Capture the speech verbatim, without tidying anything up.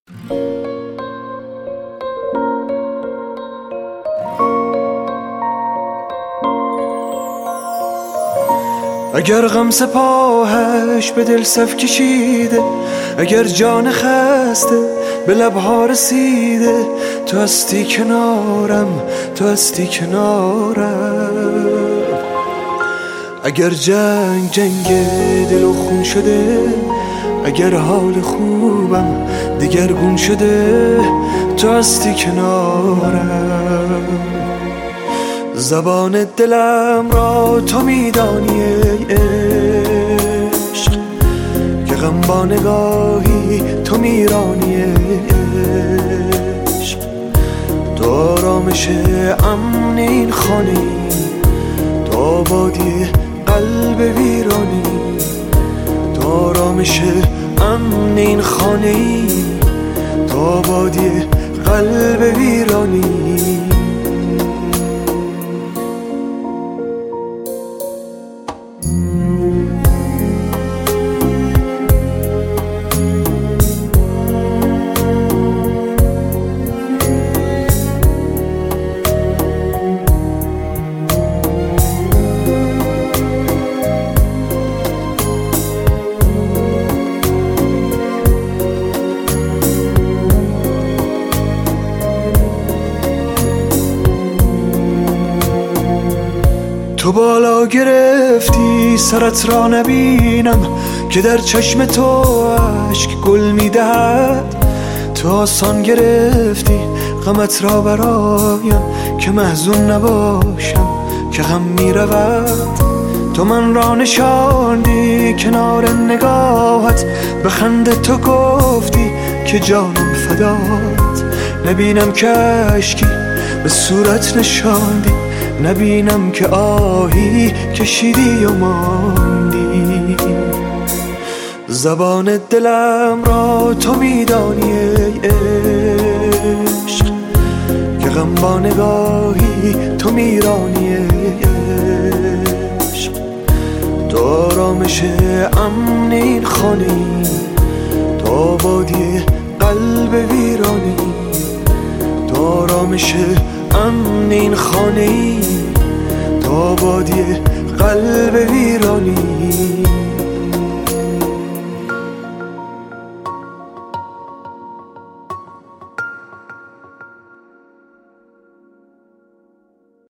اگر غم سپاهش به دل صف کشیده، اگر جان خسته به لبها رسیده، تو هستی کنارم، تو هستی کنارم. اگر جنگ جنگ دل و خون شده، اگر حال خوبم دگرگون شده، تو هستی کنارم. زبان دلم را تو میدانی ای عشق، که غم با نگاهی تو میرانی ای عشق. تو آرامش امن این خانه، تو آبادی قلب ویرانی، تو آرامش امن این خانه، تو آبادی قلب ویرانی. تو بالا گرفتی سرت را نبینم، که در چشم تو اشک گل میدهد. تو آسان گرفتی غمت را برایم، که محزون نباشم که غم میرود. تو من را نشاندی کنار نگاهت، به خنده تو گفتی که جانم فدات. نبینم که اشکی به صورت نشاندی، نبینم که آهی کشیدی و ماندی. زبان دلم را تو میدانی ای عشق، که غم با نگاهی تو میرانی ای عشق. تو آرامش امن این خانه، تو آبادی قلب ویرانی، تو آرامش امن این خانه، تو آبادی قلب ویرانی.